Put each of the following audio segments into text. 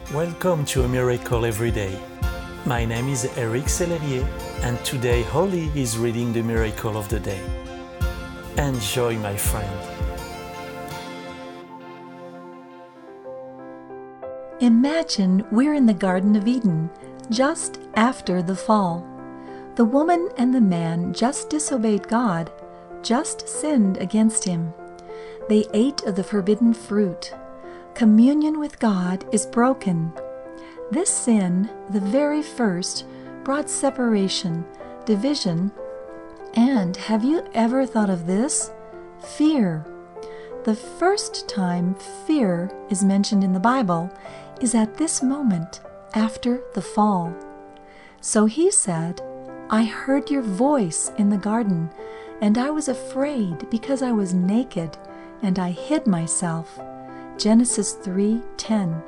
Welcome to A Miracle Every Day. My name is Eric Sellerier, and today Holly is reading the Miracle of the Day. Enjoy, my friend. Imagine we're in the Garden of Eden, just after the fall. The woman and the man just disobeyed God, just sinned against Him. They ate of the forbidden fruit. Communion with God is broken. This sin, the very first, brought separation, division, and have you ever thought of this? Fear. The first time fear is mentioned in the Bible is at this moment after the fall. So He said, "I heard your voice in the garden, and I was afraid because I was naked, and I hid myself." Genesis 3:10.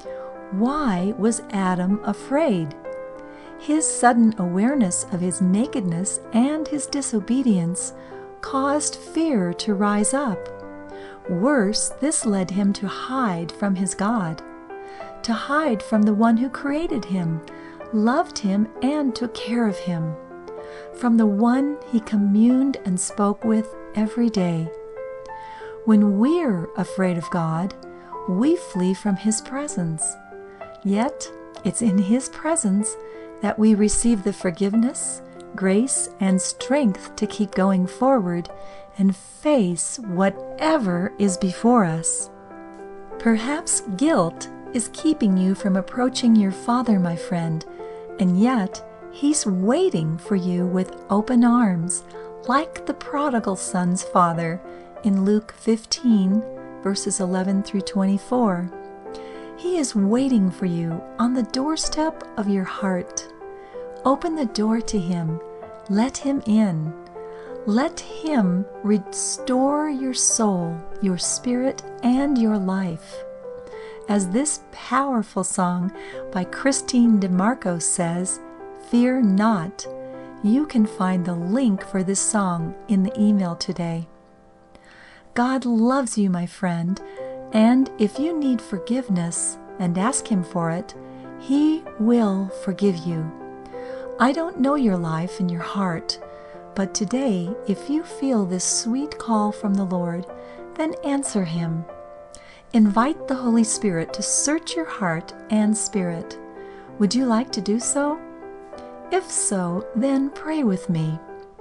Why was Adam afraid? His sudden awareness of his nakedness and his disobedience caused fear to rise up. Worse, this led him to hide from his God, to hide from the one who created him, loved him, and took care of him, from the one he communed and spoke with every day. When we're afraid of God, we flee from His presence. Yet, it's in His presence that we receive the forgiveness, grace, and strength to keep going forward and face whatever is before us. Perhaps guilt is keeping you from approaching your Father, my friend, and yet He's waiting for you with open arms, like the prodigal son's father in Luke 15, verses 11 through 24. He is waiting for you on the doorstep of your heart. Open the door to Him. Let Him in. Let Him restore your soul, your spirit, and your life. As this powerful song by Christine DeMarco says, "Fear not." You can find the link for this song in the email today. God loves you, my friend, and if you need forgiveness and ask Him for it, He will forgive you. I don't know your life and your heart, but today, if you feel this sweet call from the Lord, then answer Him. Invite the Holy Spirit to search your heart and spirit. Would you like to do so? If so, then pray with me.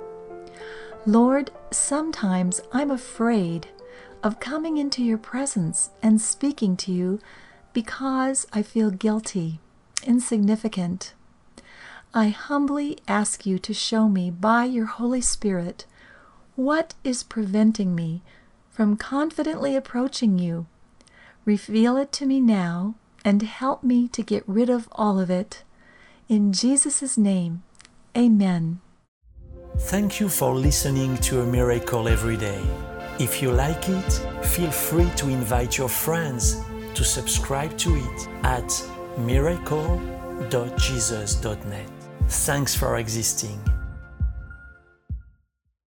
Lord, sometimes I'm afraid of coming into your presence and speaking to you because I feel guilty, insignificant. I humbly ask you to show me by your Holy Spirit what is preventing me from confidently approaching you. Reveal it to me now and help me to get rid of all of it. In Jesus' name, amen. Thank you for listening to A Miracle Every Day. If you like it, feel free to invite your friends to subscribe to it at miracle.jesus.net. Thanks for existing.